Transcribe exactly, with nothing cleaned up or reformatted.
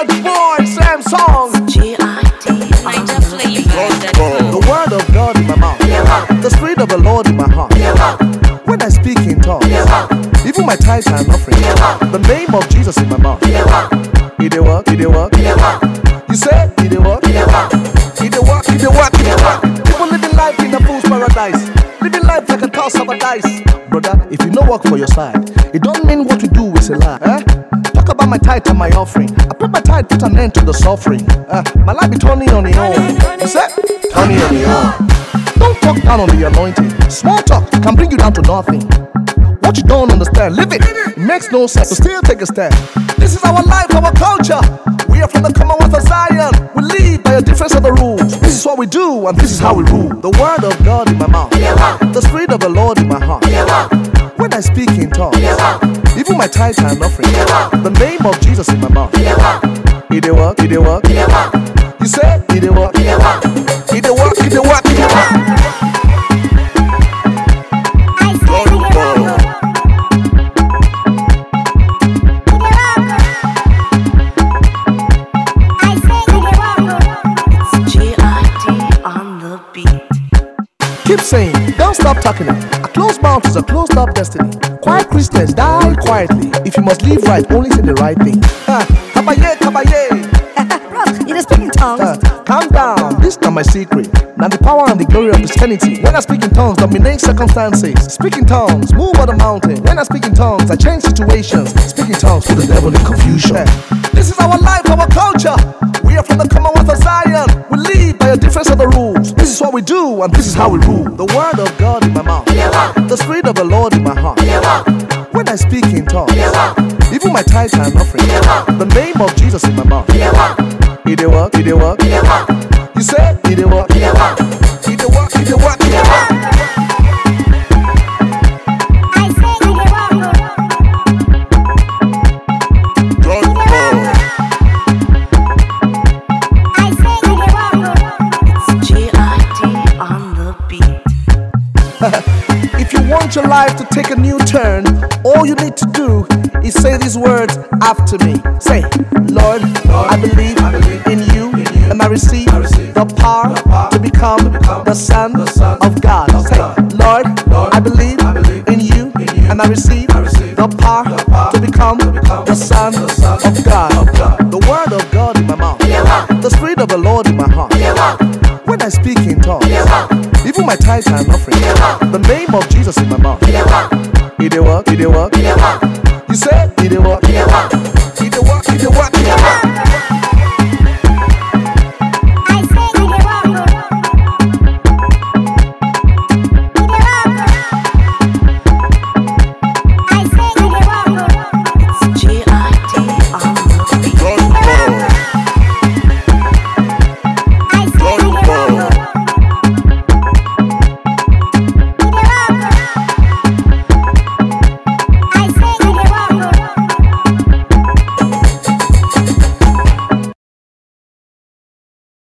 not the boy, Sam Song. G I D Niger Flavor. The word of God in my mouth, the spirit of the Lord in my heart. When I speak in tongues, even my tithes and offering, the name of Jesus in my mouth. It dey work, it dey work. You say it dey work, it dey work, it dey work, it dey work. People living life in a fool's paradise, living life like a toss of a dice. Brother, if you no work for your side, it don't mean what you do is a lie. Eh? Talk about my tithe and my offering. I put my tithe, put an end to the suffering. Uh, my life be turning on the own. You say turning on the own. Don't talk down on the anointing. Small talk can bring you down to nothing. What you don't understand, live it. It makes no sense to still take a stand. This is our life, our culture. We are from the Commonwealth of Zion. We live by a difference of the rules. This is what we do, and this is how we rule. The word of God in my mouth, the spirit of the Lord in my heart. When I speak in tongues, even my tithes and offering, the name of Jesus in my mouth. It dey work, it dey work. You say it dey work, it dey work, it dey work, it dey work. Keep saying, don't stop talking it. A closed mouth is a closed up destiny. Quiet Christians die quietly. If you must live right, only say the right thing. Ah, kabaye, kabaye. Bro, you don't speak in tongues. Uh, calm down, this is not my secret. Now the power and the glory of Christianity. When I speak in tongues, dominate circumstances. Speak in tongues, move on the mountain. When I speak in tongues, I change situations. Speak in tongues, put the devil in confusion. Yeah. This is our life, our culture. We are from the Commonwealth of Zion. We live by a difference of the rules. This is what we do, and this is how we rule. The word of God in my mouth, the spirit of the Lord in my heart. When I speak in tongues, even my tithes and offering, the name of Jesus in my mouth. It dey work, it dey work. You say it dey work, it dey work, it dey work, it dey work. If you want your life to take a new turn, all you need to do is say these words after me. Say, Lord, Lord I, believe I believe in you, in you and I receive, I receive the, power the power to become, to become the, son the Son of God. Of say, God. Lord, Lord I, believe I believe in you, in you and I receive, I receive the, power the power to become, to become the, son the Son of God. Of God. The word of God in my mouth, the spirit of the Lord in my heart. When I speak in tongues, even my tithes and offering, the name of Jesus in my mouth. It dey work, it dey work. You say it dey work.